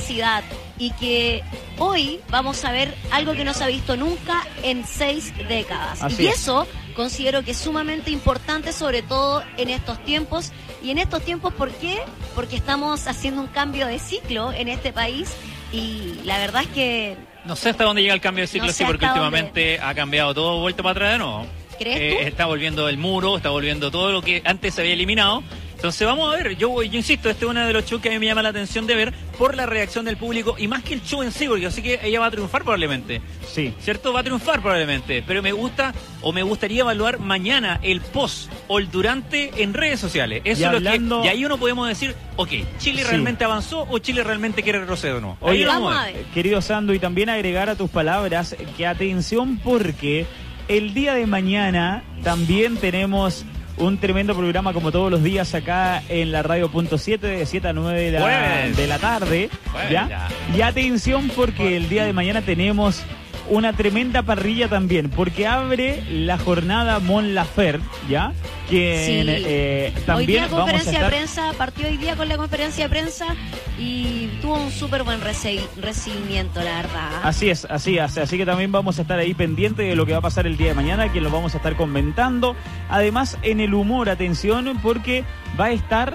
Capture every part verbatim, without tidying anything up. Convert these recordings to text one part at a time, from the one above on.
diversidad y que hoy vamos a ver algo que no se ha visto nunca en seis décadas. Así y es. eso considero que es sumamente importante, sobre todo en estos tiempos. Y en estos tiempos, ¿por qué? Porque estamos haciendo un cambio de ciclo en este país y la verdad es que... No sé hasta dónde llega el cambio de ciclo, No sé sí, porque hasta últimamente dónde. ha cambiado todo, vuelta para atrás de nuevo. ¿Crees Eh, tú? está volviendo el muro, está volviendo todo lo que antes se había eliminado. Entonces vamos a ver, yo, yo insisto, este es uno de los shows que a mí me llama la atención de ver por la reacción del público y más que el show en sí, porque yo sé que ella va a triunfar probablemente. Sí. ¿Cierto? Va a triunfar probablemente, pero me gusta o me gustaría evaluar mañana el post o el durante en redes sociales. Eso Y es hablando- lo que, y ahí uno podemos decir, ok, ¿Chile Sí. realmente avanzó o Chile realmente quiere retroceder o no? Ahí Oye, lo vamos a ver. Eh, querido Sando, y también agregar a tus palabras que atención porque el día de mañana también tenemos un tremendo programa como todos los días acá en la radio punto siete de siete a nueve de la, Jueves. de la tarde. Jueves, ¿ya? ya. Y atención porque el día de mañana tenemos una tremenda parrilla también, porque abre la jornada Mon Laferte, ¿ya? Que Sí. eh, Hoy también día vamos a conferencia estar... de prensa, partió hoy día con la conferencia de prensa y tuvo un súper buen reci- recibimiento, la verdad. Así es, así es, así que también vamos a estar ahí pendientes de lo que va a pasar el día de mañana, que lo vamos a estar comentando. Además, en el humor, atención, porque va a estar...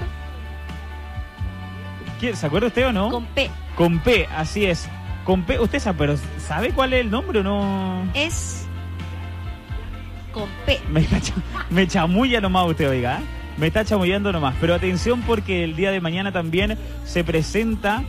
¿Quién- ¿Se acuerda usted o no? Con P. Con P, así es. Con P, ¿usted sabe, pero sabe cuál es el nombre o no? Es con P. Me, está cha- me chamulla nomás usted, oiga. ¿eh? Me está chamullando nomás. Pero atención porque el día de mañana también se presenta...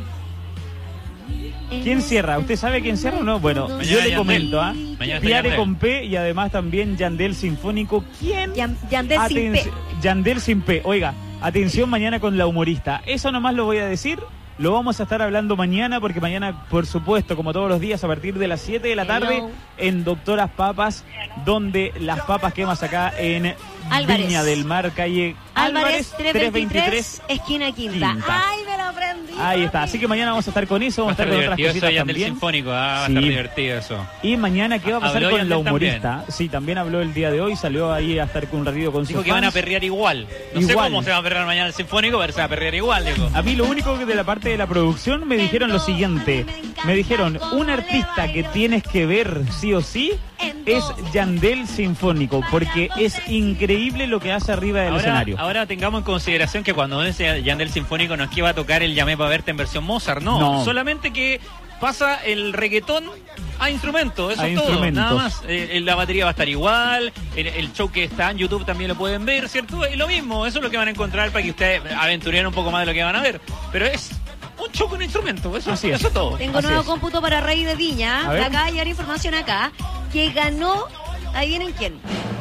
¿Quién cierra? ¿Usted sabe quién cierra o no? Bueno, Mañana yo le Yandel. comento, ¿ah? Mañana está Piare Yandel. con P y además también Yandel Sinfónico. ¿Quién? Yan- Yandel sin P. Atenci- Yandel sin P. Oiga, atención mañana con la humorista. Eso nomás lo voy a decir. Lo vamos a estar hablando mañana porque mañana, por supuesto, como todos los días, a partir de las siete de la tarde, Hello. en Doctoras Papas, donde las papas quemas acá en Álvarez. Viña del Mar, calle Álvarez trescientos veintitrés, esquina quinta. Quinta. ¡Ay, me lo aprendí! Ahí está. Así que mañana vamos a estar con eso, Va a vamos a estar estar con otras divertido eso cositas de Yandel también. Sinfónico, ah, va a Sí. estar divertido eso. Y mañana, ¿qué va a pasar Habló con Yandel la humorista? Sí, también habló el día de hoy, salió ahí a estar con un ratito con Dijo sus que van a fans. perrear igual. No sé Igual. cómo se va a perrear mañana el Sinfónico, pero se va a perrear igual, dijo. A mí lo único que de la parte de la producción me dijeron lo siguiente. Me dijeron, un artista que tienes que ver sí o sí es Yandel Sinfónico, porque es increíble lo que hace arriba del Ahora, escenario. ahora tengamos en consideración que cuando dice Yandel Sinfónico no es que va a tocar el Llamé para verte en versión Mozart, no. No. Solamente que pasa el reggaetón a instrumento, eso A es todo, instrumentos. nada más. Eh, la batería va a estar igual, el, el show que está en YouTube también lo pueden ver, ¿cierto? Y lo mismo, eso es lo que van a encontrar para que ustedes aventuren un poco más de lo que van a ver. Pero es un show con instrumentos, eso, Así es. eso es todo. Tengo Así nuevo es. cómputo para Rey de Viña. A ver. Acá hay información acá. Que ganó. Ahí vienen quién.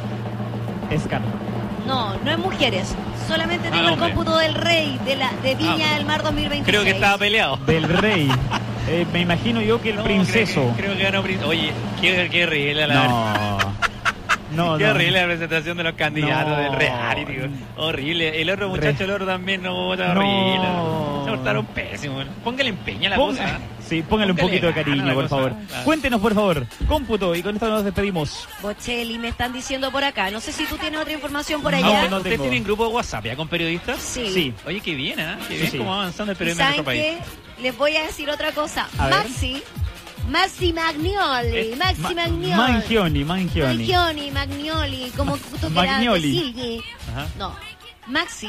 Escar. No, no es mujeres. Solamente Ah, tengo el hombre. cómputo del Rey de la de Viña Ah. del Mar dos mil veintiséis. Creo que estaba peleado. Del rey. Eh, me imagino yo que el No, princeso. Creo que, creo que ganó Prin- Oye, qué, qué horrible la No. No, Qué no. horrible la presentación de los candidatos No. del reality. güey. Horrible. El otro muchacho, Re- el otro también, no, está No. horrible. Se portaron pésimo. Póngale empeño a la Ponga- cosa. Sí, póngale un Póngale poquito de gana cariño, la por cosa. favor. Claro. Cuéntenos, por favor, cómputo, y con esto nos despedimos. Bocelli, me están diciendo por acá. No sé si tú tienes otra información por No, allá. no ¿Ustedes tengo. tienen grupo de WhatsApp ya con periodistas? Sí. Sí. Oye, qué bien, ¿eh? Qué Sí, bien sí. cómo va avanzando el ¿Y periodismo en saben nuestro país. qué? Les voy a decir otra cosa. A ver. Maxi. Maxi Magnioli. Eh, Maxi Ma- Magnioli. Mangioni, Mangioni. Magnioli, Magnioli, como tú quieras Magnioli. decir. Ajá. No, Maxi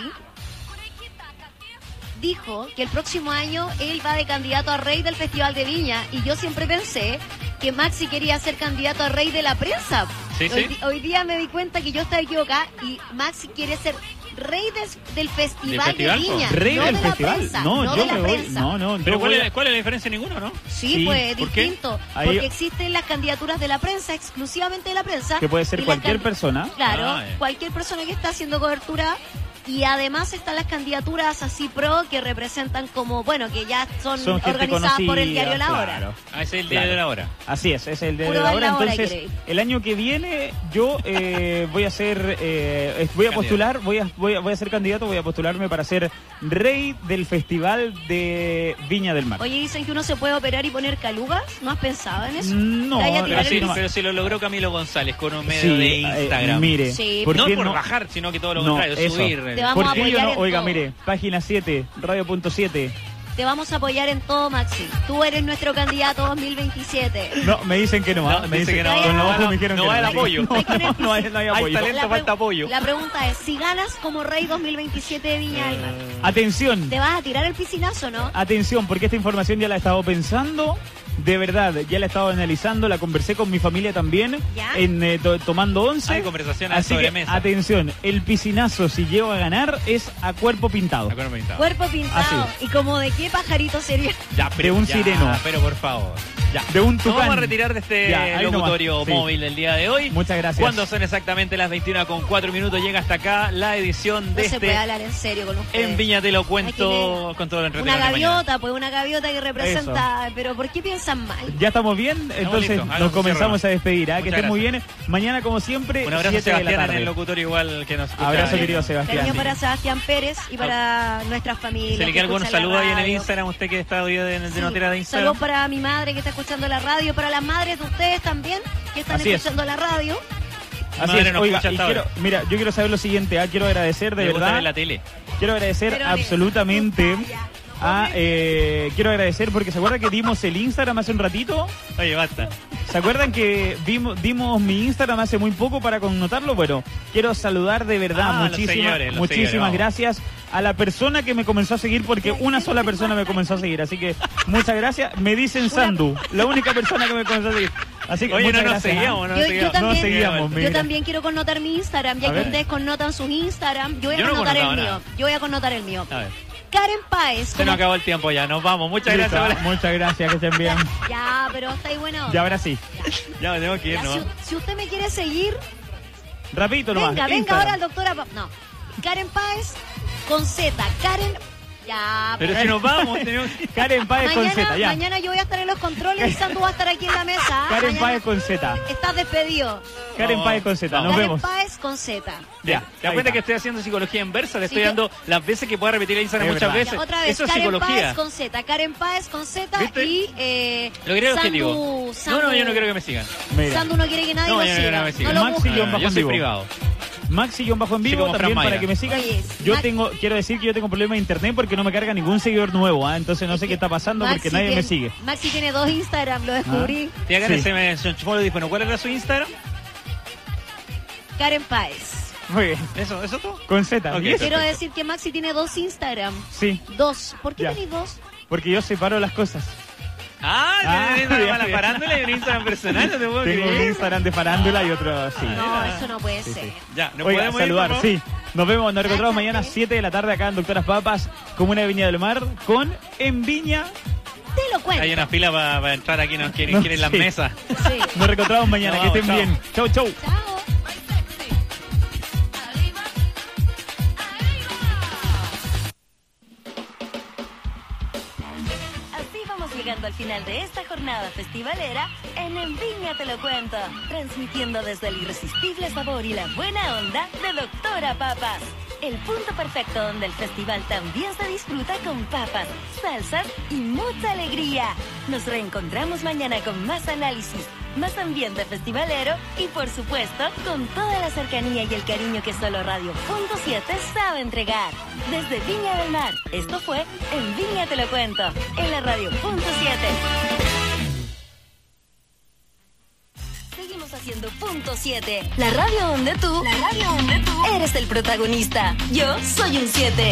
dijo que el próximo año él va de candidato a rey del Festival de Viña y yo siempre pensé que Maxi quería ser candidato a rey de la prensa. Sí, hoy, sí. di- hoy día me di cuenta que yo estaba equivocada y Maxi quiere ser rey des- del Festival, festival, de po? Viña. Rey no del de la festival. prensa, No, no yo de la me voy. prensa. No, no, Pero yo ¿cuál voy es, a- ¿cuál es la diferencia? Ninguno, ¿no? Sí, Sí, pues ¿por qué? distinto. Ahí- Porque existen las candidaturas de la prensa, exclusivamente de la prensa. Que puede ser y las cualquier candi- persona. Claro, Ah, eh. cualquier persona que está haciendo cobertura. Y además están las candidaturas así pro que representan como, bueno, que ya son, Son gente organizadas por el conocida, diario La Hora. claro. Ah, ese es el día Claro. de la hora. Así es, ese es el de Puro la hora. la hora, Entonces, queréis. el año que viene yo eh, voy a ser, eh, voy a postular, voy a, voy a, voy a ser candidato, voy a postularme para ser rey del Festival de Viña del Mar. Oye, dicen que uno se puede operar y poner calugas. ¿No has pensado en eso? No, Te vaya a Pero tirar sí, el nomás. pero sí lo logró Camilo González con un medio Sí, de eh, Instagram. mire, Sí. ¿por No qué por no? bajar, sino que todo lo No, contrario, eso. subir. eh. Te vamos ¿Por a qué yo apoyar no? en Oiga, todo. mire, página siete, radio punto siete, te vamos a apoyar en todo, Maxi. Tú eres nuestro candidato dos mil veintisiete. No, me dicen que no. No, ¿ah? me dice dicen que no, Con no los va ojos la- me dijeron no que va el no. apoyo. No, no, no hay, no hay Hay apoyo. talento, La pre- falta apoyo. La pregunta es, si ganas como rey dos mil veintisiete de Viña del Mar, Atención. ¿te vas a tirar el piscinazo, no? Atención, porque esta información ya la he estado pensando, de verdad, ya la he estado analizando, la conversé con mi familia también, ¿Ya? en eh, to- tomando once. Hay conversación a Así que, sobremesa. atención, el piscinazo, si llego a ganar, es a cuerpo pintado. Acuerdo pintado. Cuerpo pintado. Así. ¿Y como de qué pajarito sería? Ya, de un ya, sireno. Pero por favor. Ya. De un Nos tucán. vamos a retirar de este Ya, ahí locutorio nomás. Sí. móvil del día de hoy. Muchas gracias. Cuando son exactamente las veintiuna con cuatro minutos, llega hasta acá la edición No de se este puede hablar en serio con ustedes. En Viña Te Lo Cuento Aquí con todo el Una entretenimiento de mañana. gaviota, pues una gaviota que representa... Pero ¿por qué piensan mal? Ya estamos bien, entonces listos, hagamos nos un comenzamos cierre. a despedir. ¿ah? Que Muchas estén muy gracias. bien. Mañana, como siempre, Un abrazo a siete de la Sebastián en tarde. el locutorio igual que nos escucha. Abrazo, ahí. querido Sebastián. Cariño para Sebastián Pérez y para nuestras familias. Se le que queda algún escuchan la saludo ahí en el radio. Instagram, usted que está hoy de, de Sí, notera de Instagram. saludos para mi madre que está escuchando la radio, para las madres de ustedes también que están Así es. escuchando la radio. Así Madre es, nos oiga, escucha y hasta quiero, ahora. mira, yo quiero saber lo siguiente, ¿ah? quiero agradecer de Me gusta verdad, ver la tele. quiero agradecer Pero absolutamente a, eh, quiero agradecer porque se acuerdan que dimos el Instagram hace un ratito, Oye, basta. ¿se acuerdan que dimos, dimos mi Instagram hace muy poco para connotarlo? Bueno, quiero saludar de verdad, Ah, los muchísimas, señores, los muchísimas señores, vamos. gracias a la persona que me comenzó a seguir porque una sola persona me comenzó a seguir, así que muchas gracias, me dicen Sandu, la única persona que me comenzó a seguir, así que Oye, muchas no nos gracias, ¿ah? seguíamos, no Yo- nos yo seguíamos. también- No seguíamos, Yo mira. también quiero connotar mi Instagram, ya A que ver. ustedes connotan sus Instagram, yo voy a Yo no connotar el connotaba mío. nada. Yo voy a connotar el mío. A ver, Karen Páez. se como- nos acabó el tiempo ya, nos vamos. Muchas Listo, gracias. Hola. muchas gracias, que estén bien. Ya, pero está ahí bueno. Y ahora sí, Ya tenemos que Ya, irnos. si, si usted me quiere seguir, rapidito nomás. venga, venga Instagram. ahora al doctora. Pa- No. Karen Páez con Z. Karen. Ya, Pero pues. si nos vamos, tenemos que... Karen Páez con mañana, Z, ya. mañana yo voy a estar en los controles y Sandu va a estar aquí en la mesa. Karen Mañana Páez con Z. Estás despedido. Karen No, Páez con Z, no. nos Karen vemos. Páez con Z. Ya, ¿Te das ahí cuenta está. que estoy haciendo psicología inversa? Le Sí, estoy que- dando las veces que pueda repetir el Instagram Es muchas verdad. veces. Ya, otra vez, Eso es Karen psicología. Páez con Z. Karen Páez con Z ¿Viste? y eh, Lo quería el Sandu, objetivo. Sandu- No, no, yo no quiero que me sigan. Mira. Sandu no quiere que nadie No, lo yo no siga. quiero que me sigan. No lo Maxi busque. guión bajo yo en soy vivo. privado. Maxi-bajo en Sí, vivo como también Fran para Mayra. que me sigan. Oye, Yo Max- tengo, quiero decir que yo tengo problema de internet porque no me carga ningún seguidor nuevo, ¿ah? Entonces no sé qué está pasando porque Maxi nadie tiene- me sigue. Maxi tiene dos Instagram, lo descubrí. Tía Karen Sí. se me se enchufó el audífono. ¿Cuál era su Instagram? Karen Páez. Muy bien. ¿Eso, eso todo? Con Z. Ok. ¿y eso? Quiero decir que Maxi tiene dos Instagram. Sí, Dos. ¿Por qué Ya. tenéis dos? porque yo separo las cosas. Ah, Ah, ¿tenés Instagram ya, para la ya. farándula y un Instagram personal? No te puedo Tengo un creer. Instagram de farándula y otro sí. No, eso no puede Sí, ser. sí. Ya, ¿nos Oiga, podemos ir, saludar, por favor? sí. Nos vemos, nos reencontramos Cállate. mañana siete de la tarde acá en Doctoras Papas, Comuna de Viña del Mar, con En Viña. Te lo cuento. Hay una fila para entrar aquí, nos quieren, No, quieren las sí. mesas. Sí. Nos reencontramos mañana, Nos que estén vamos, bien. Chau, chau. Chao. Así vamos llegando al final de esta jornada festivalera en En Viña Te Lo Cuento, transmitiendo desde el irresistible sabor y la buena onda de Doctora Papas. El punto perfecto donde el festival también se disfruta con papas, salsas y mucha alegría. Nos reencontramos mañana con más análisis, más ambiente festivalero y por supuesto con toda la cercanía y el cariño que solo Radio Punto siete sabe entregar. Desde Viña del Mar, esto fue En Viña Te Lo Cuento, en la Radio Punto siete. Seguimos haciendo Punto siete, la radio donde tú, la radio donde tú eres el protagonista. Yo soy un siete.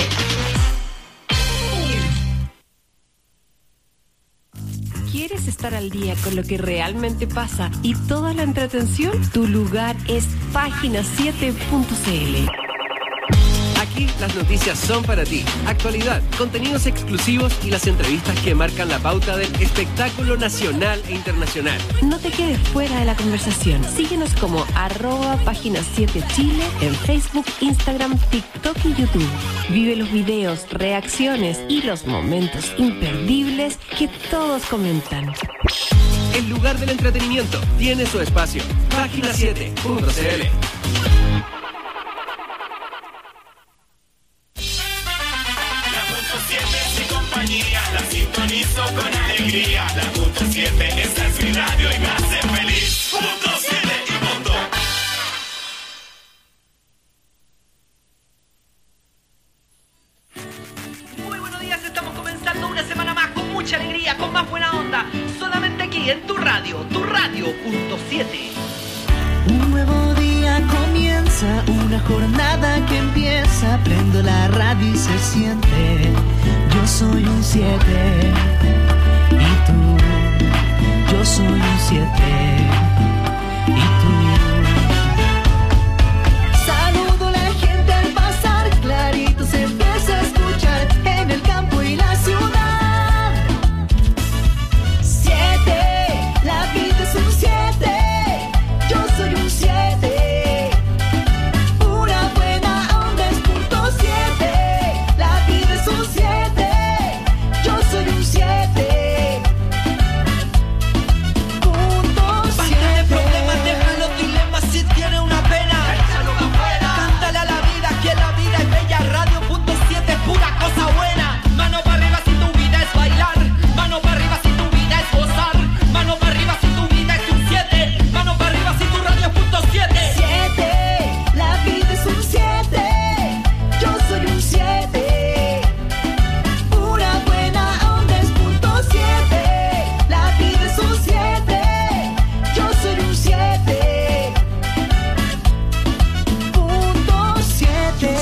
¿Quieres estar al día con lo que realmente pasa y toda la entretención? Tu lugar es página siete punto c l. Aquí las noticias son para ti. Actualidad, contenidos exclusivos y las entrevistas que marcan la pauta del espectáculo nacional e internacional. No te quedes fuera de la conversación. Síguenos como arroba página siete Chile en Facebook, Instagram, TikTok y YouTube. Vive los videos, reacciones y los momentos imperdibles que todos comentan. El lugar del entretenimiento tiene su espacio. página siete punto c l. La sintonizo con alegría. La punto siete, esta es mi radio y me hace feliz. Punto siete y punto. Muy buenos días, estamos comenzando una semana buena onda, solamente aquí en tu radio, tu radio punto siete. Un nuevo día comienza, una jornada que empieza, prendo la radio y se siente, yo soy un siete, y tú, yo soy un siete, y tú. Saludo a la gente al pasar, clarito se empieza a escuchar en el campo y la ciudad. Siete, la vida es un siete. Yo soy un siete, una buena onda es punto siete, la vida es un siete, yo soy un siete, punto siete. Basta de problemas, deja los dilemas, si tiene una pena, échalo afuera. Cántale a la vida, que la vida es bella, radio punto siete es pura cosa buena. Mano para arriba si tu vida es bailar, mano para arriba si tu vida es gozar, mano para arriba si tu vida es un siete, mano para arriba si tu radio es punto siete. Siete, la vida es un siete, yo soy un siete, una buena onda es punto siete, la vida es un siete, yo soy un siete, punto siete.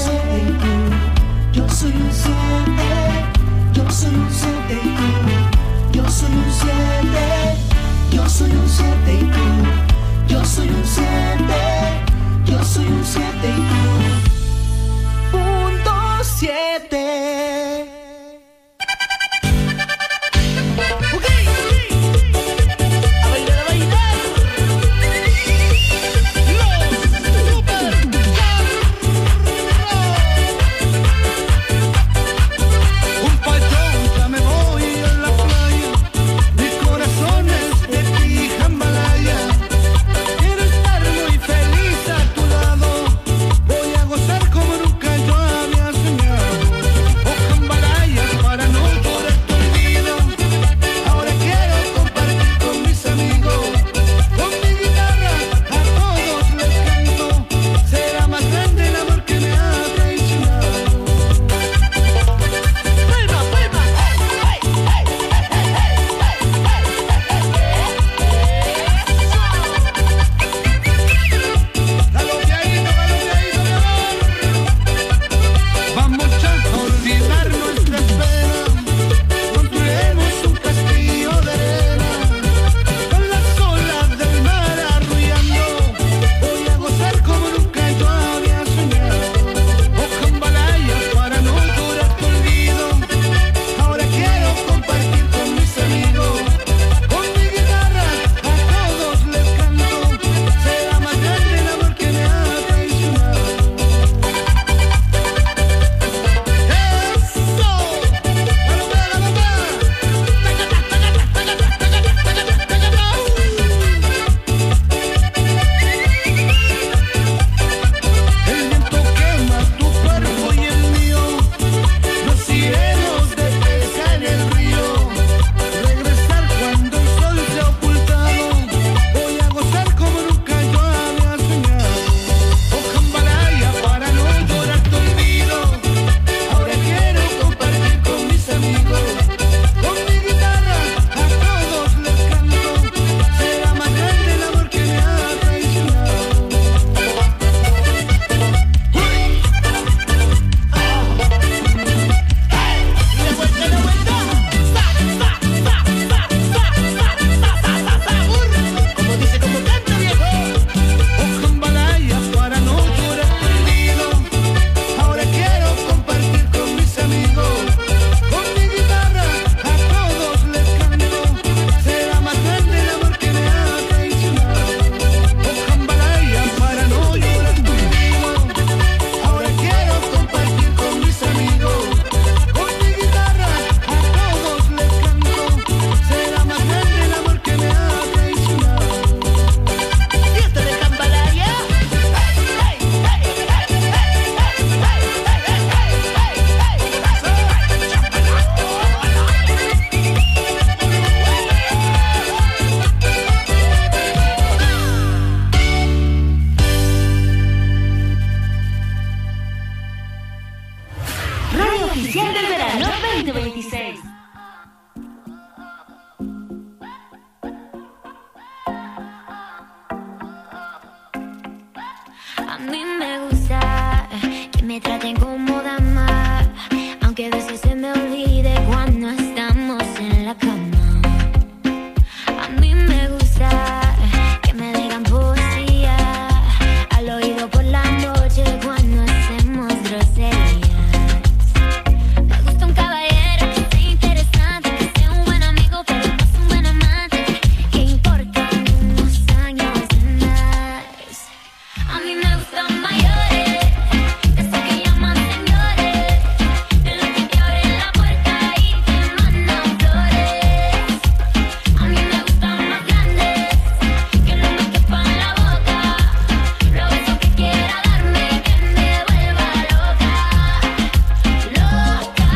Yo soy un siete, yo soy un siete y tú, yo soy un siete, yo soy un siete y tú, yo soy un siete, yo soy un siete y tú, punto siete. A bailar, a bailar. Los Super un payón, ya me voy a la playa, mi corazón es de ti, Jambalaya. Quiero estar muy feliz a tu lado, voy a gozar como nunca yo había soñado. A mí me gusta que me traten como dama, aunque a veces se me olvide cuando estamos en la cama. A mí me gusta que me digan poesía al oído por la noche cuando hacemos groserías. Me gusta un caballero que sea interesante, que sea un buen amigo pero no es un buen amante, que importan unos años de más. A mí me gustan mayores, esos que llaman señores, de los que te abren la puerta y te mandan flores. A mí me gustan más grandes, que no me quepan la boca, los besos que quiera darme, que me vuelva loca, loca,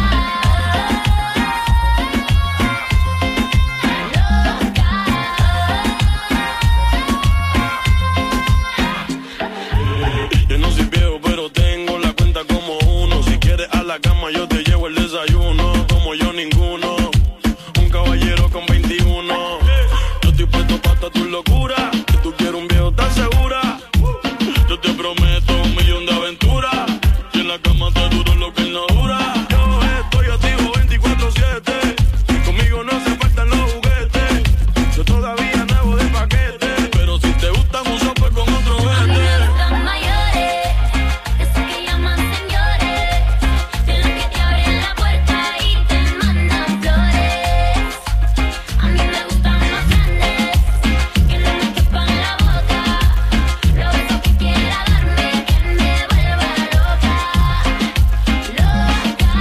Yo no soy viejo, pero tengo la cuenta como uno. Si quieres a la cama, yo te llevo el desayuno. Como yo, ninguno. Un caballero con veintiuno. Yo estoy puesto para toda tu locura. Si tú quieres un viejo, ¿estás segura? Yo te prometo un millón de aventuras. Y en la cama te duro lo que él no dura. Yo estoy activo veinticuatro siete. Conmigo no se faltan los juguetes. Yo todavía nuevo de paquete. Pero si te gustan un sope con otro a mí vete. me gustan mayores, esos que llaman señores, de los que te abren la puerta y te mandan flores. A mí me gustan más grandes, que no me quepan la boca, los besos que quiera darme, que me vuelva loca, loca,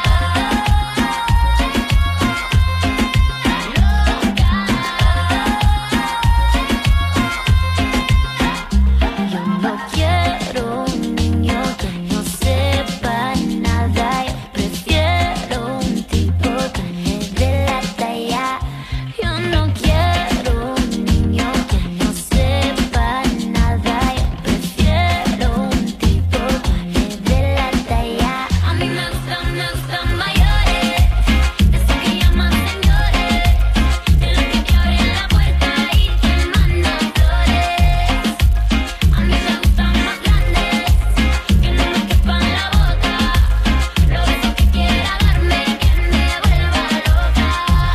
Yo no quiero un niño que no sepa nada. Yo prefiero un tipo que me dé la talla. Yo no quiero un niño que no sepa nada. Yo prefiero un tipo que me dé la talla. A mí me gustan, me gustan mayores, esos que llaman señores, de los que te abren la puerta y te mandan flores. A mí me gustan más grandes, que no me quepan la boca, los besos que quiera darme, que me vuelva loca,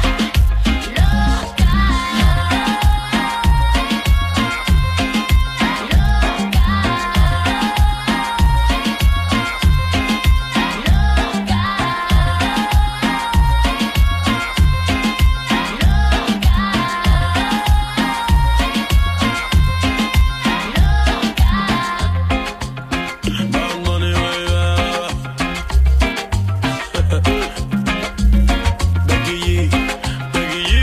loca, Bad Bunny, baby. Becky G, Becky G.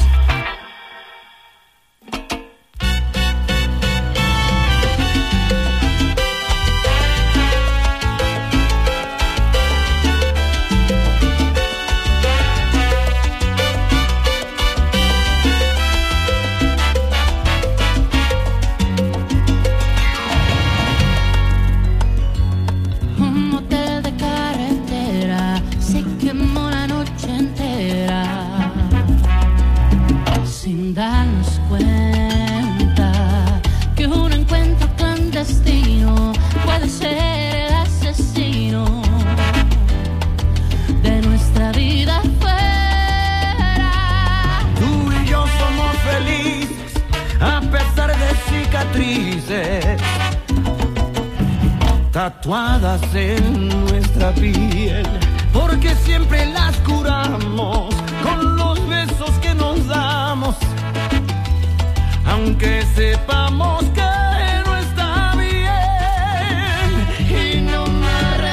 Un motel de carretera se quemó la noche entera sin darnos cuenta que un encuentro clandestino puede ser el asesino de nuestra vida fuera. Tú y yo somos felices a pesar de cicatrices tatuadas en nuestra piel, porque siempre las curamos con los besos que nos damos, aunque sepamos que no está bien. Y no me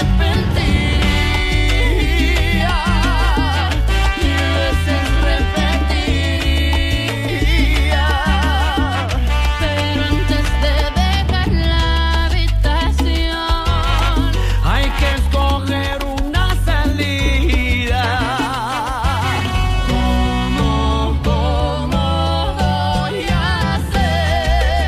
arrepentiría, mil veces repetiría, Pero antes de dejar la habitación, hay que escoger una salida. ¿Cómo, cómo voy a hacer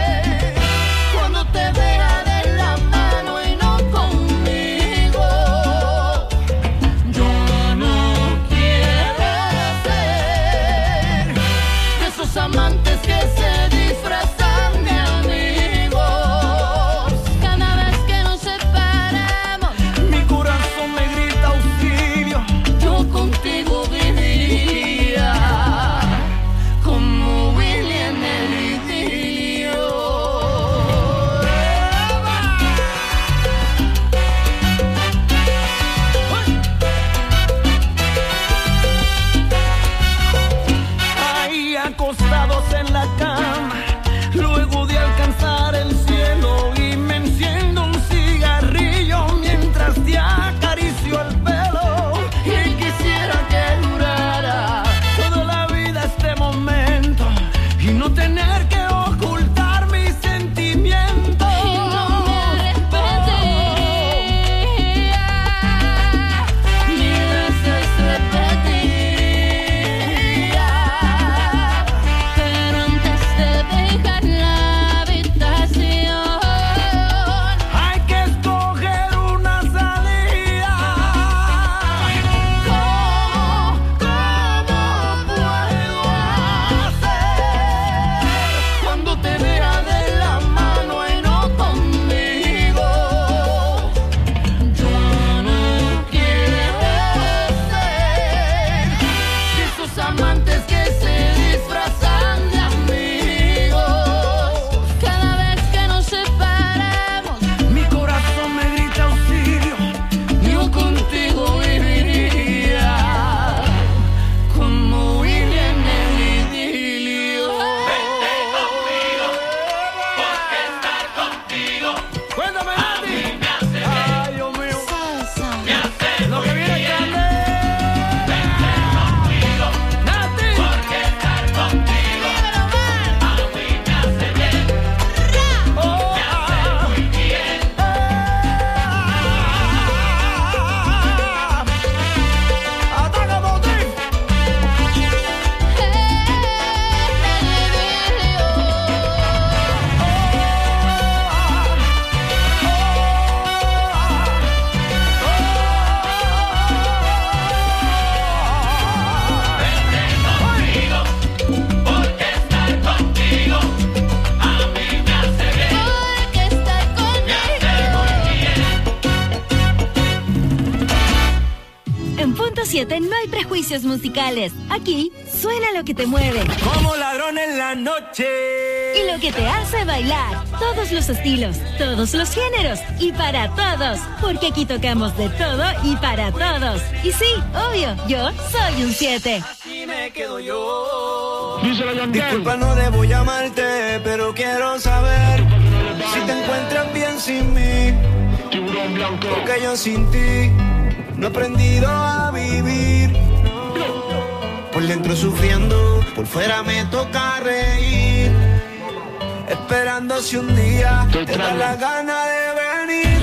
siete no hay prejuicios musicales. Aquí suena lo que te mueve. Como ladrón en la noche. Y lo que te hace bailar. Todos los estilos, todos los géneros y para todos. Porque aquí tocamos de todo y para todos. Y sí, obvio, yo soy un siete. Así me quedo yo. Disculpa, no debo llamarte, pero quiero saber si te encuentras bien sin mí. Porque yo sin ti no he aprendido a vivir. Por dentro sufriendo, por fuera me toca reír. Esperando si un día te da la gana de venir.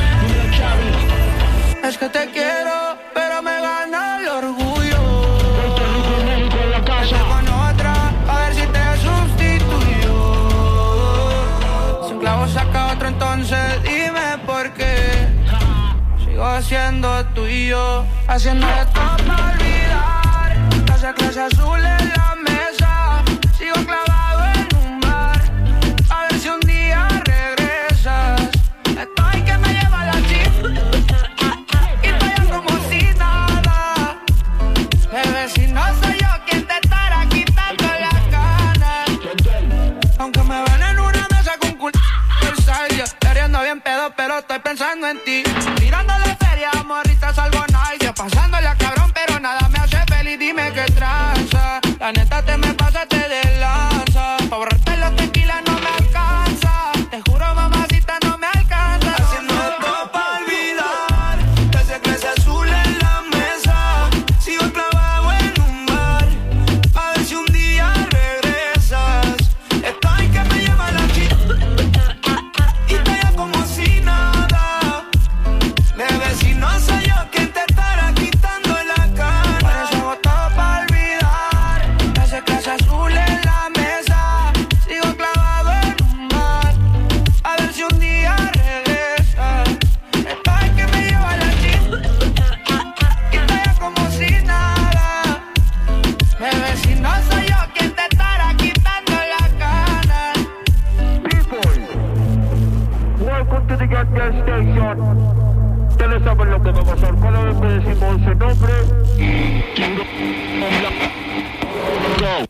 Es que te quiero, pero me gana el orgullo. Estoy con otra, a ver si te sustituyo. Si un clavo saca otro, entonces dime por qué. Sigo siendo tuyo, haciendo esto para olvidar. Casa clase azul en la mesa, sigo clavado en un bar. A ver si un día regresas. Estoy que me lleva la chip y estoy como si nada. Bebé, si no soy yo quien te estará quitando las ganas. Aunque me ven en una mesa con culto yo queriendo bien pedo, pero estoy pensando en ti. Tirándole feria, morritas, algo nice. Pasándole a cabrón, pero nada me hace feliz. Dime qué tranza. La neta te me pasaste de lanza. Pa' borrarte los tequilas no me alcanza. Te juro, mamacita, no me alcanza. Haciendo esto pa' olvidar. Desde clase azul en la mesa. Sigo clavado en un bar. A ver si un día regresas. Estoy que me lleva la chica. Y estoy como si nada. Bebé, si no soy yo quien te estará quitando la cara. Por eso hago todo pa' olvidar. Hace clase azul en la mesa. Sigo clavado en un bar. A ver si un día regresa. Estoy que me lleva la chica. Y estoy como si nada. Bebé, si no soy yo quien te estará quitando la cara. Welcome to the gas gas station. Ustedes saben lo que va a pasar. Cada vez que decimos ese nombre, go.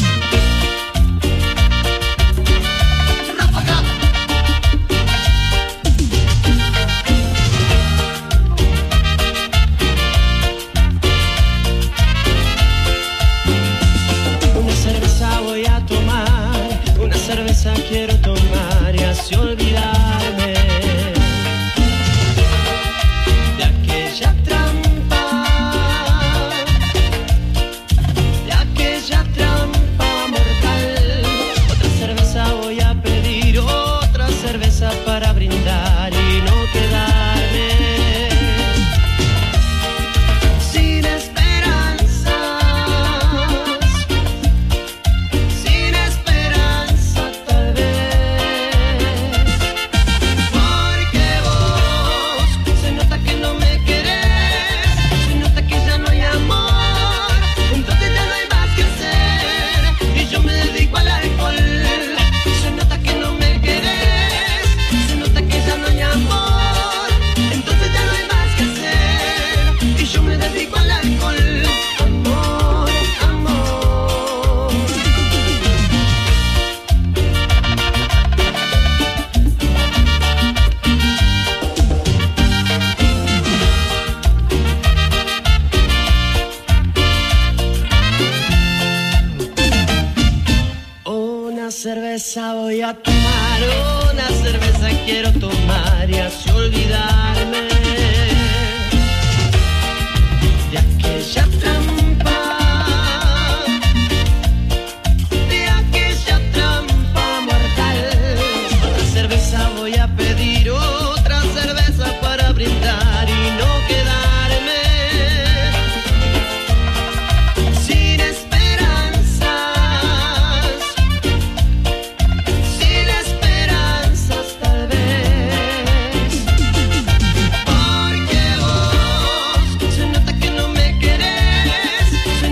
Una cerveza voy a tomar, una cerveza quiero tomar y así olvidarme de aquella trampa, de aquella trampa mortal. Otra cerveza voy a pedir, otra cerveza para brindar y no quedarme sin esperanzas, sin esperanza tal vez, porque vos se nota que no me querés, se nota que ya no hay amor, entonces ya no hay más que hacer y yo me dedico al alcohol. Se nota que no me querés, se nota que ya no hay amor, entonces ya no hay más que hacer y yo me dedico al alcohol. Amor, amor. Una cerveza voy a tomar, una cerveza quiero tomar y así olvidarme de aquella trampa, de aquella trampa mortal. Otra cerveza voy a pedir, otra cerveza para brindar y no quedarme sin esperanzas, sin esperanzas tal vez, porque vos se nota que no me querés,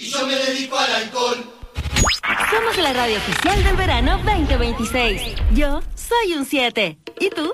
y yo me dedico al alcohol. Somos la radio oficial del verano veinte veintiséis. Yo soy un siete. ¿Y tú?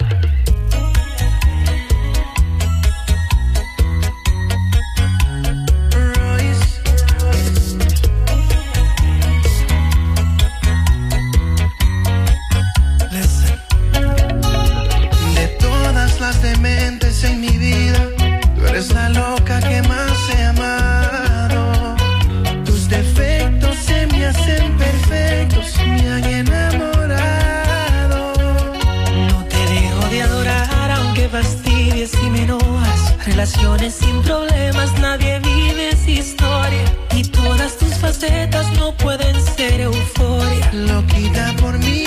Las dementes en mi vida, tú eres la loca que más he amado. Tus defectos se me hacen perfectos, me han enamorado. No te dejo de adorar aunque fastidies y me enojas. Relaciones sin problemas, nadie vive esa historia. Y todas tus facetas no pueden ser euforia. Loquita por mí,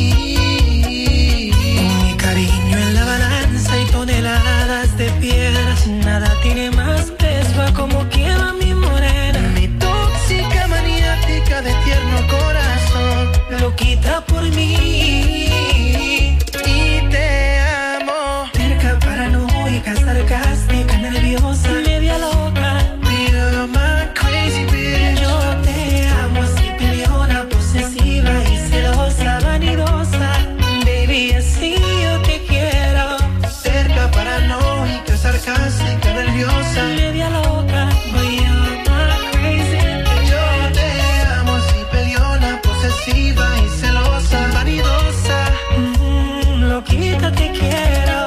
cariño en la balanza y toneladas de piedras. Nada tiene más peso a como quema mi morena. Mi tóxica maniática de tierno corazón, loquita por mí. Y te amo. Terca, paranoica, sarcástica, nerviosa, media loca. You're my crazy bitch. Yo te amo así, peleona, posesiva y celosa, vanidosa. Baby, así yo te quiero. Cerca, paranoica, sarcástica, nerviosa, media loca. Boy, you're my crazy bitch. Yo te amo así, peleona, posesiva y celosa, vanidosa. Mm, loquita, te quiero.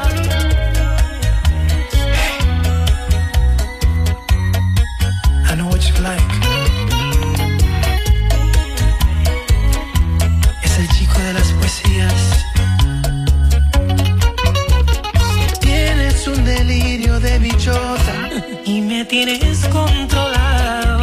I know what you like. Es el chico de las poesías. Tienes un delirio de bichota y me tienes controlado.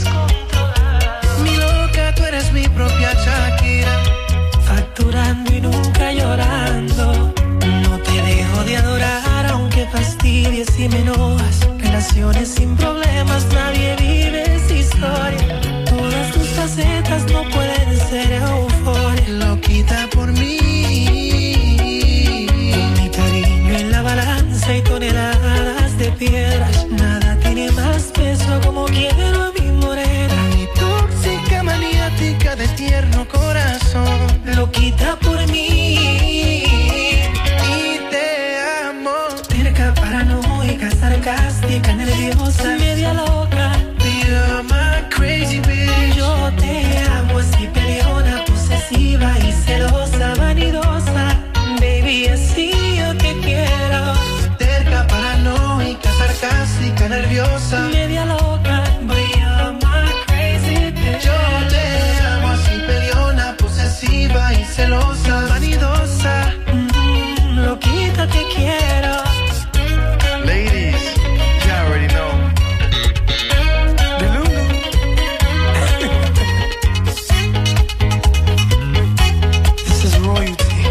Mi loca, tú eres mi propia Shakira. Facturando y nunca llorando. No te dejo de adorar aunque fastidies y me enojas. Relaciones sin problemas, nadie vive esa historia. Todas tus facetas no pueden ser euforia. Loquita por mí, con mi cariño en la balanza y toneladas de piedras. Nada tiene más peso como quiero a mi morena. Mi tóxica maniática de tierno corazón, loquita por mí. Y te amo. Terca, paranoica, sarcástica, nerviosa, media loca. You're my crazy bitch. Yo te amo así, peleona, posesiva y celosa, vanidosa. Baby, así yo te quiero. Terca, paranoica, sarcástica, nerviosa, media loca. Boy, you're my crazy bitch. Yo te amo así, peleona, posesiva y celosa, vanidosa. Mm, loquita, te quiero. Ladies, you already know. This is royalty.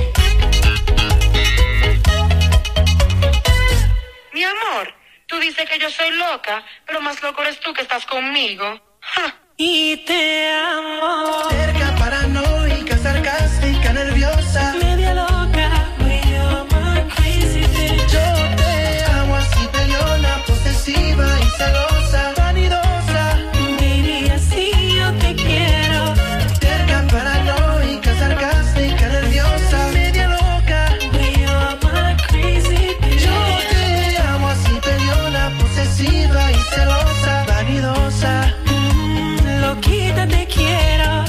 Mi amor, tú dices que yo soy loca, pero más loco eres tú que estás conmigo. ¡Ja! Y te amo. Cerca, paranoica, sarcástica, nerviosa, media loca. You're my crazy bitch. Yo te amo así, peleona, posesiva y celosa, vanidosa. Baby, así yo te quiero. Cerca, paranoica, sarcástica, nerviosa, media loca. You're my crazy bitch. Yo te amo así, peleona, posesiva y celosa, vanidosa. Mm, loquita, te quiero.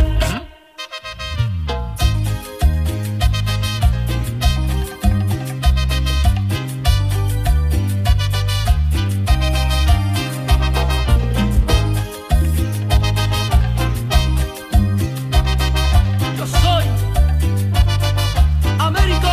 Yo soy Américo.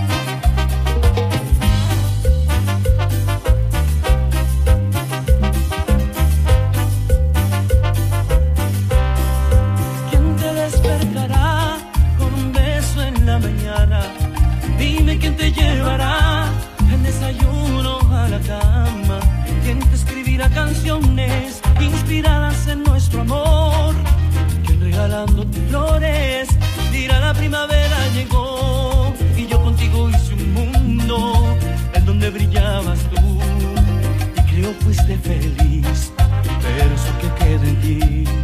¿Quién te despertará con un beso en la mañana? Dime quién te llevará el desayuno a la cama. ¿Quién te escribirá canciones inspiradas en nuestro amor? ¿Quién regalándote flores dirá la primavera llegó? Y yo contigo hice un mundo en donde brillabas tú y creo fuiste feliz, pero eso que queda en ti.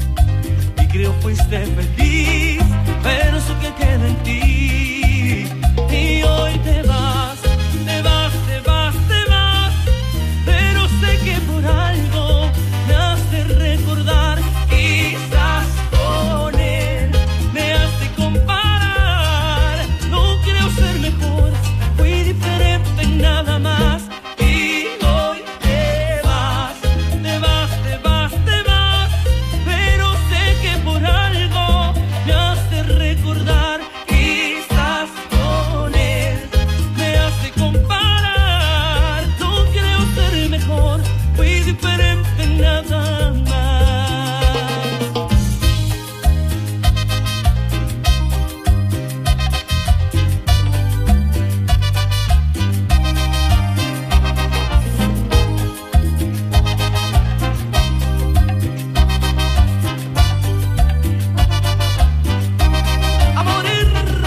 fuiste feliz, pero eso que queda en ti. Y hoy te vas, te vas, te vas, te vas, pero sé que por algo me hace recordar. Quizás con él me hace comparar. No creo ser mejor, fui diferente en nada más. Y hoy te vas, te vas, te vas, te vas, pero sé que por algo me hace recordar. Quizás con él me hace comparar. No creo ser mejor, fui diferente en nada más. A morir.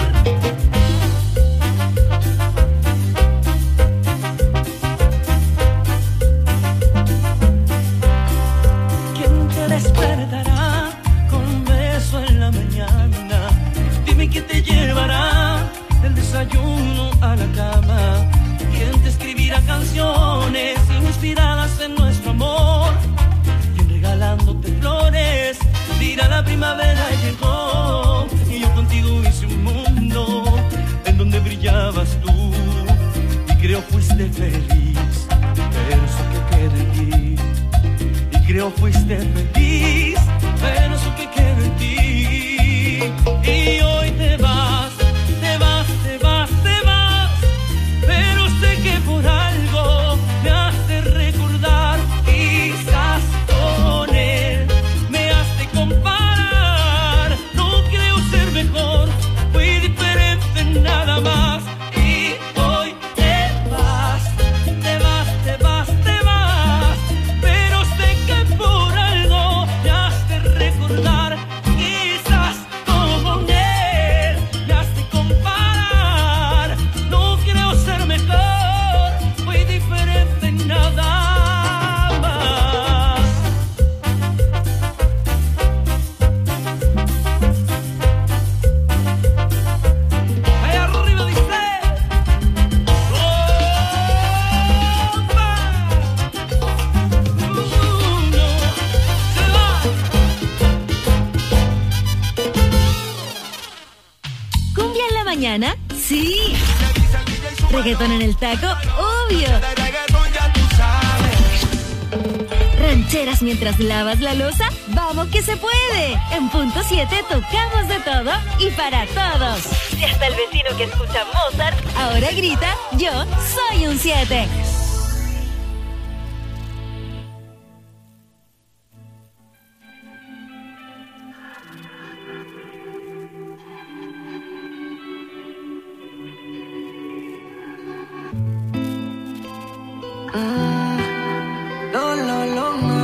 ¿Quién te despertará con un beso en la mañana? Dime quién te llevará del desayuno a la cama. ¿Quién te escribirá canciones inspiradas en nuestro amor? ¿Quién regalándote flores dirá la primavera llegó? Y yo contigo hice un mundo en donde brillabas tú. Y creo fuiste feliz, pero eso que queda en ti. Y creo fuiste feliz, pero eso que queda en ti. Y hoy te vas, te vas, te vas, te vas, pero sé que por algo me hace recordar. Quizás con él me hace comparar. No creo ser mejor, fui diferente en nada más. Y hoy te vas, te vas, te vas, te vas, pero sé que por algo me hace recordar. Quizás con él me hace comparar. No creo ser mejor, fui diferente en nada más. Allá arriba dice ¿Cumbia en la mañana? Sí. ¿Reggaetón en el taco? Obvio. ¿Rancheras mientras lavas la loza? ¡Vamos que se puede! En punto siete tocamos de todo y para todos. Si hasta el vecino que escucha Mozart ahora grita, yo soy un siete. No, no, no, no.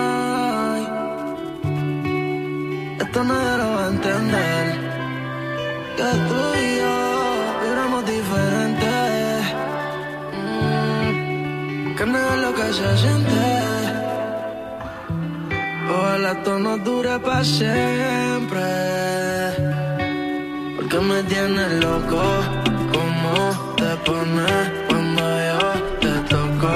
Esto nadie lo va a entender. Que tú y yo vibramos diferente. Mm, que no es lo que se siente. Ojalá esto no dure para siempre. Porque me tienes loco. ¿Cómo te pones cuando yo te toco?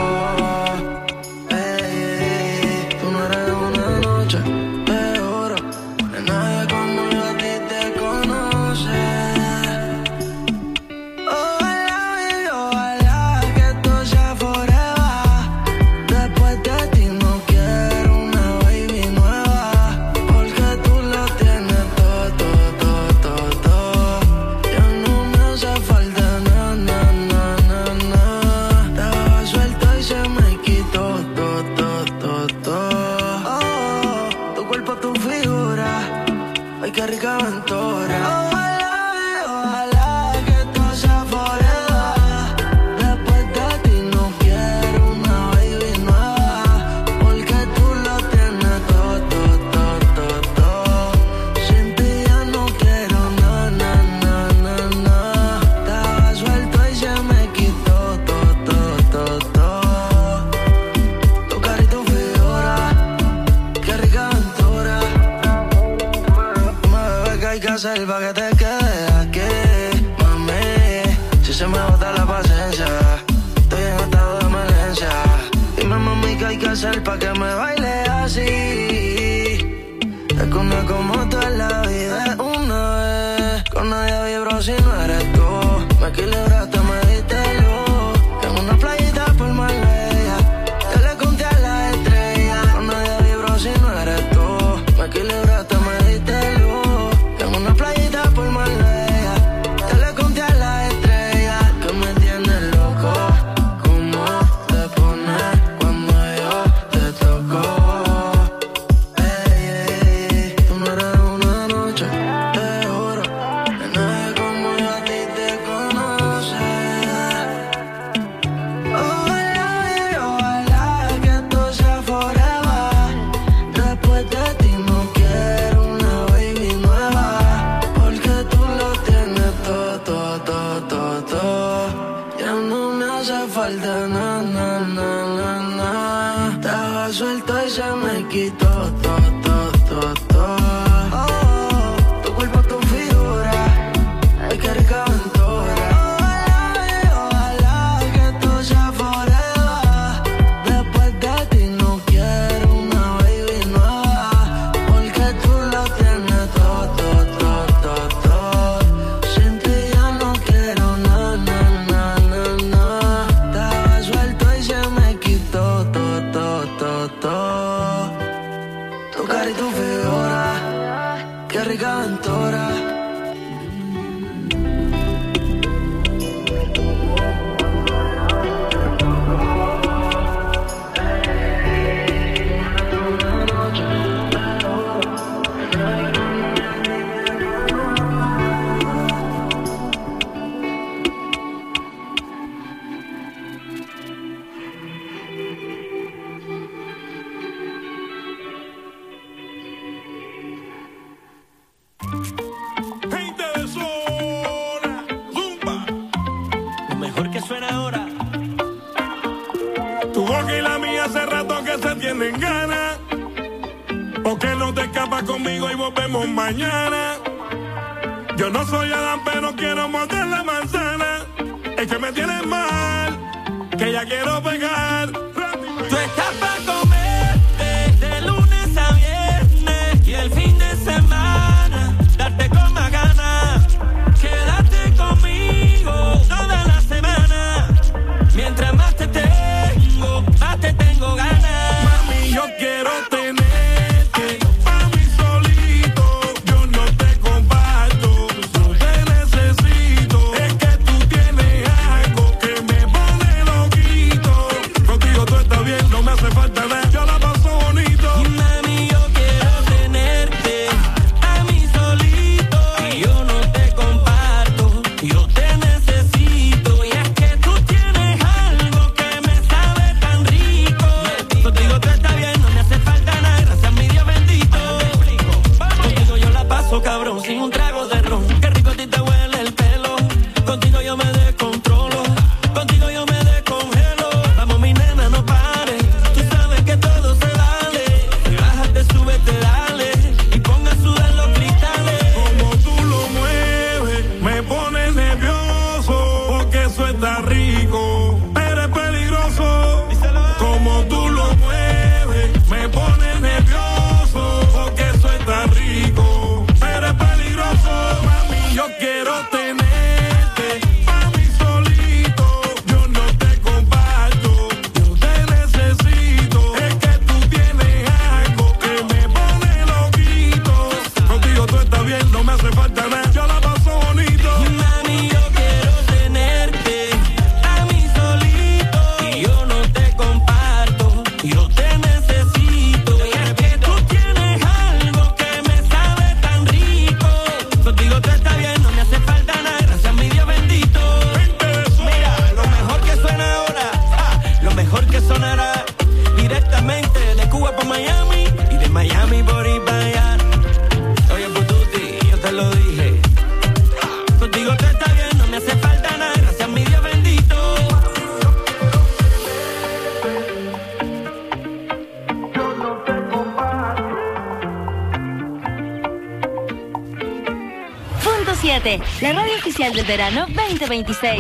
hacer pa' que te quedes aquí, mami? Si se me bota la paciencia, estoy en estado de emergencia. Dime, mami, ¿qué hay que hacer pa' que me baile así? Es que una como tú en la vida es una vez. Con nadie vibro si no eres tú. Me equilibraste, me diste luz. En una playita por Marbella, te le conté a la estrella. Con nadie vibro si no eres tú. Me equilibraste, me diste luz. En una playita por Marbella, te le conté a la estrella. Que me tienes loco, como te pones cuando yo te toco. Ey, ey, tú no eres una noche, te juro, que nadie como yo a ti te conoce. Ojalá y ojalá que esto sea forever. Después de ti no quiero una baby nueva, porque tú lo tienes todo, todo, todo, todo, todo. Ya no me hace falta nada, nada, nada, nada. Estaba suelto y se me quitó todo, todo, todo, todo. Oh, tu cuerpo, tu figura, ay, qué rica aventura. Ojalá y ojalá que esto sea forever. Después de ti no quiero una baby nueva, porque tú lo tienes todo, todo, todo, todo, todo. Sin ti ya no quiero nada, nada, nada, nada. Estaba suelto y se me quitó todo, todo, todo, todo. Tu cara y tu figura, qué rica aventura. Gente de zona, zumba. Lo mejor que suena ahora. Tu boca y la mía hace rato que se tienen ganas. Porque no te escapas conmigo y volvemos mañana. Yo no soy Adán, pero quiero morder la manzana. Es que me tienes mal, que ya quiero pegar. Tú estás para comerte de lunes a viernes y el fin de semana darte con más ganas. Quédate conmigo toda la semana. Mientras más te tengo, más te tengo ganas. Mami, yo quiero tenerte pa' mí solito. Yo no te comparto, no te necesito. Es que tú tienes algo que me pone loquito. Contigo todo está bien, no me hace falta nada. siete, la radio oficial del verano veinte veintiséis.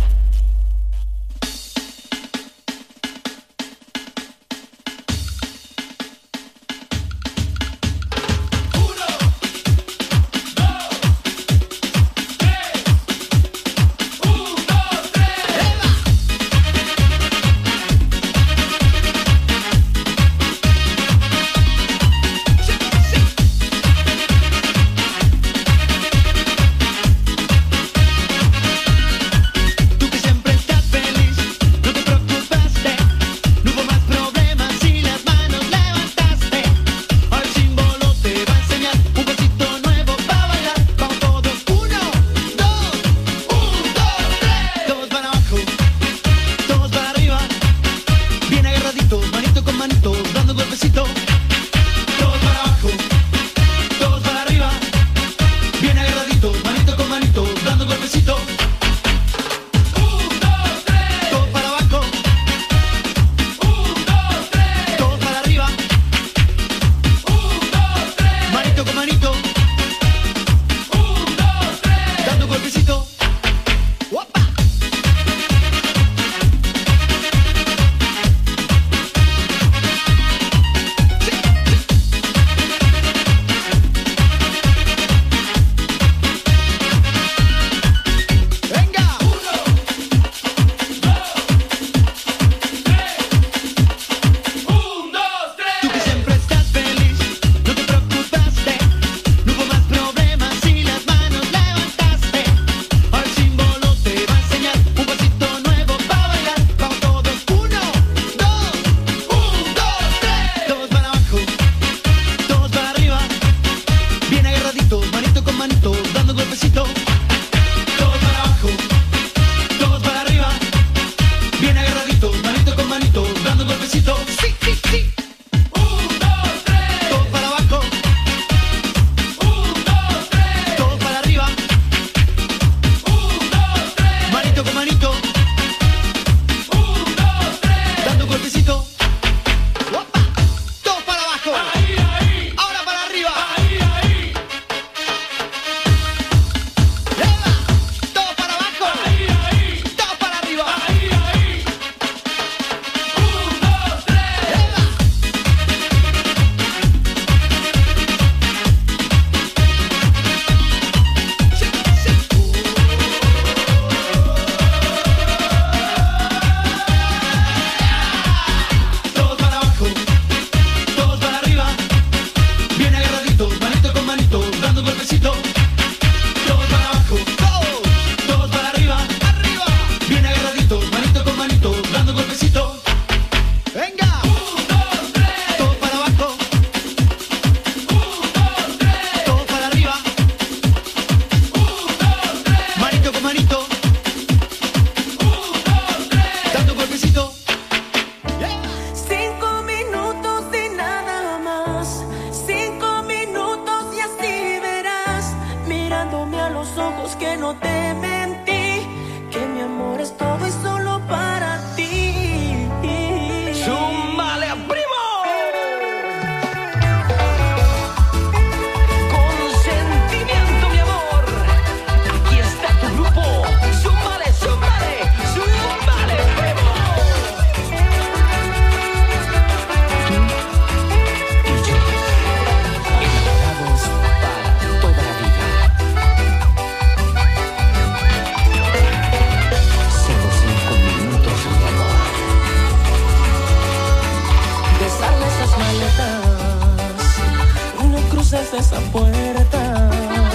esa puerta.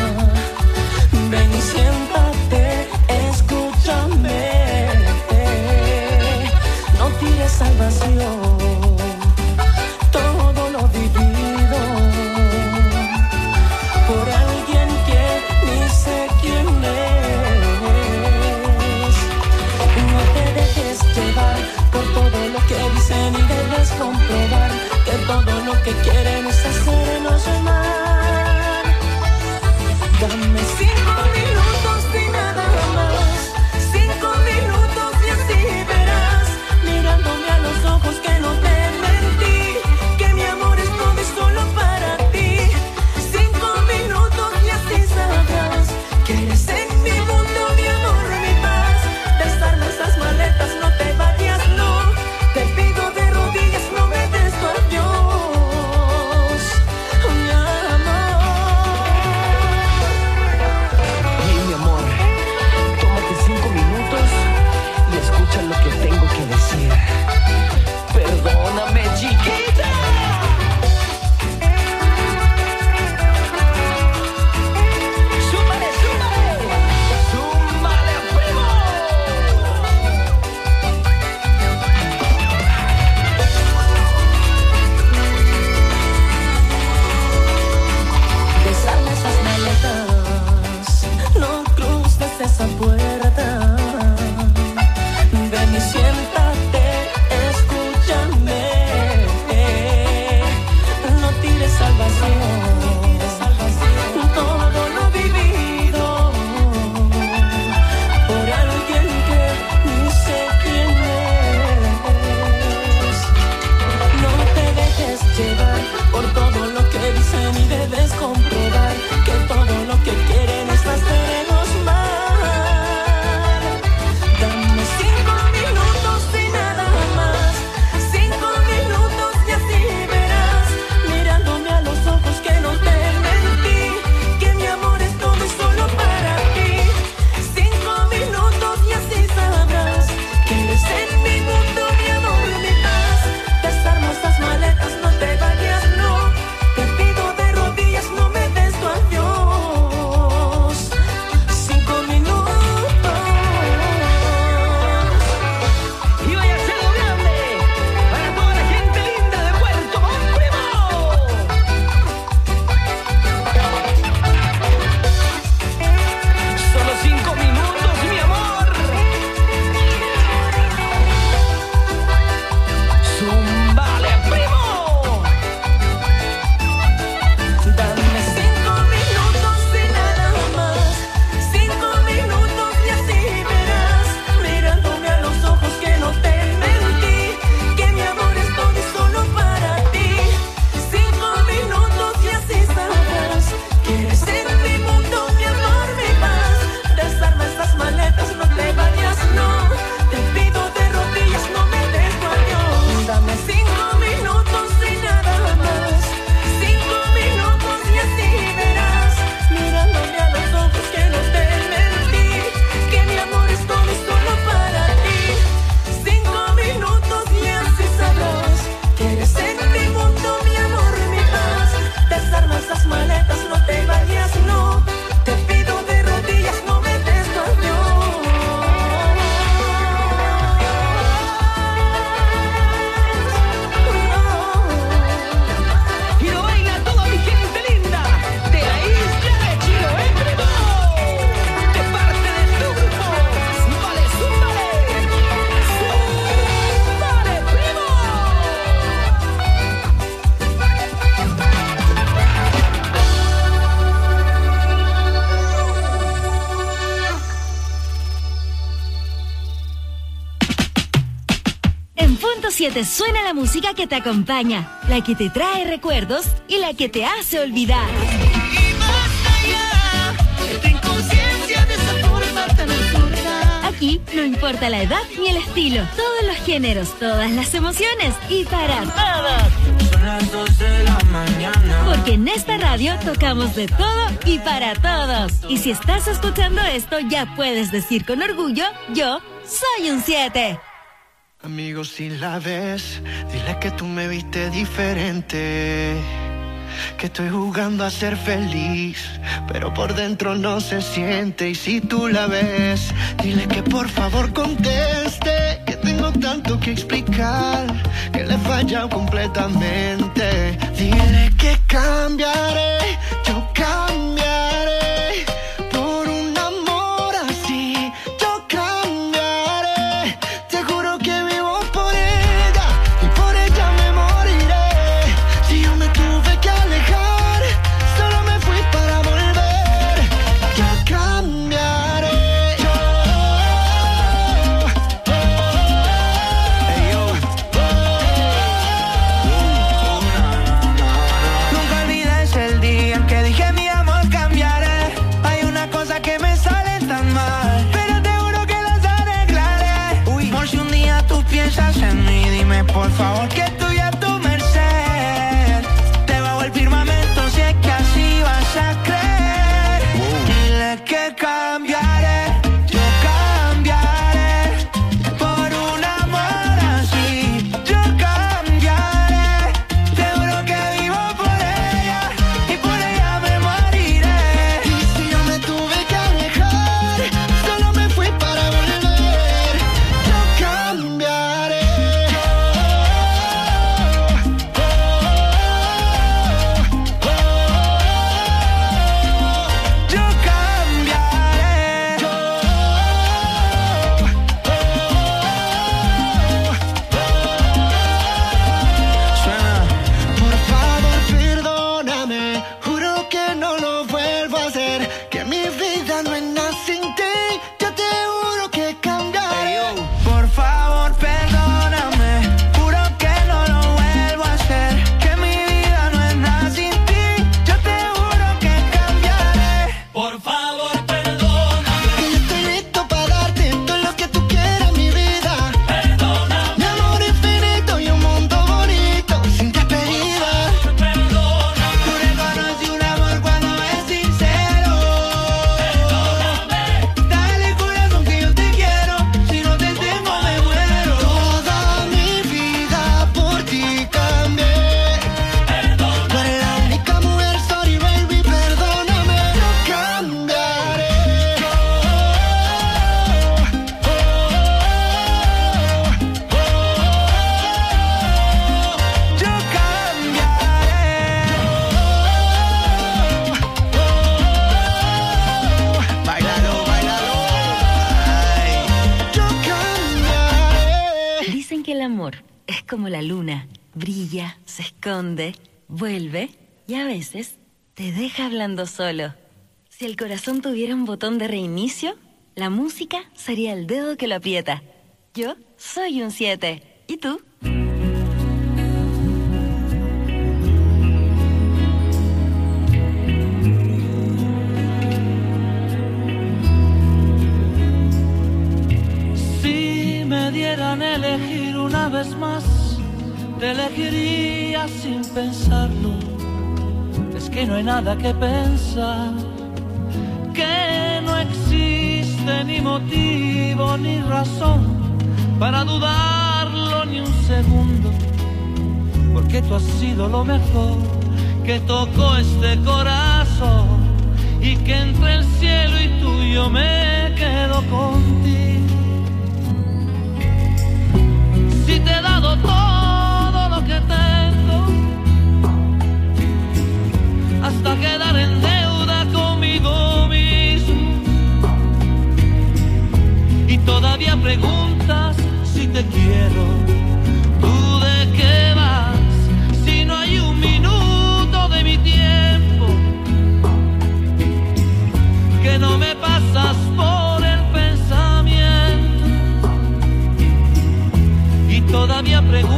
Ven y siéntate, escúchame. No tires al vacío todo lo vivido por alguien que ni sé quién es. No te dejes llevar por todo lo que dicen y debes comprobar que todo lo que quieren es hacernos mal. siete suena la música que te acompaña, la que te trae recuerdos y la que te hace olvidar. Y más allá, esta inconsciencia de esa forma tan absurda. Aquí no importa la edad ni el estilo, todos los géneros, todas las emociones y para todos. Son las dos de la mañana. Porque en esta radio tocamos de todo y para todos. Y si estás escuchando esto, ya puedes decir con orgullo, yo soy un siete. Amigo, si la ves, dile que tú me viste diferente, que estoy jugando a ser feliz, pero por dentro no se siente. Y si tú la ves, dile que por favor conteste, que tengo tanto que explicar, que le he fallado completamente. Dile que cambiaré, yo cambiaré, por un amor así, yo cambiaré. Te juro que vivo por ella, y por ella me moriré. Si yo me tuve que alejar, solo me fui para volver. Yo cambiaré. Yo, oh, oh, hey, yo. Nunca olvides el día en que dije mi amor cambiaré. Hay una cosa que me sale tan mal, pero te juro que las arreglaré. Uy, por si un día tú piensas en mí, dime por favor que estoy a tu merced. Te bajo el firmamento si es que así vas a creer. Dile que cambiaré, yo cambiaré, por un amor así, yo cambiaré. Te juro que vivo por ella, y por ella me moriré. Y si yo me tuve que alejar, solo me fui para volver. Yo cambiaré. Yo cambiaré. Suena. Por favor, perdóname, juro que no lo vuelvo a hacer, que mi vida no es nada sin ti, yo te juro que cambiaré. Por favor, perdóname, juro que no lo vuelvo a hacer, que mi vida no es nada sin ti, yo te juro que cambiaré. Por favor, perdóname, Que yo estoy listo para darte todo lo que tú quieras, mi vida. perdóname, Mi amor infinito y un mundo bonito, sin despedida. perdóname, Tú reconoces un amor cuando es sincero. Dale corazón que yo te quiero, si no te tengo me muero. Toda mi vida por ti cambié. Tú eres la única mujer, sorry baby, perdóname. Yo cambiaré. Yo cambiaré. Bailalo, bailalo. Ay. Yo cambiaré. Dicen que el amor es como la luna, brilla, se esconde, vuelve y a veces te deja hablando solo. Si el corazón tuviera un botón de reinicio, la música sería el dedo que lo aprieta. Yo soy un siete. ¿Y tú? si me dieran elegir una vez más, te elegiría sin pensarlo. Es que no hay nada que pensar, que no existe ni motivo ni razón para dudarlo ni un segundo, porque tú has sido lo mejor que tocó este corazón, y que entre el cielo y tú yo me quedo contigo. Si te he dado todo lo que tengo, hasta quedar en deuda conmigo mismo, y todavía preguntas si te quiero, ¿tú de qué vas? Si no hay un minuto de mi tiempo que no me pasas por el pensamiento, y todavía preguntas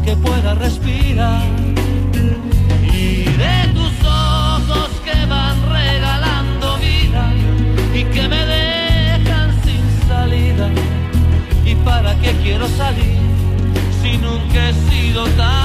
que pueda respirar. Y de tus ojos que van regalando vida y que me dejan sin salida. ¿Y para qué quiero salir si nunca he sido tan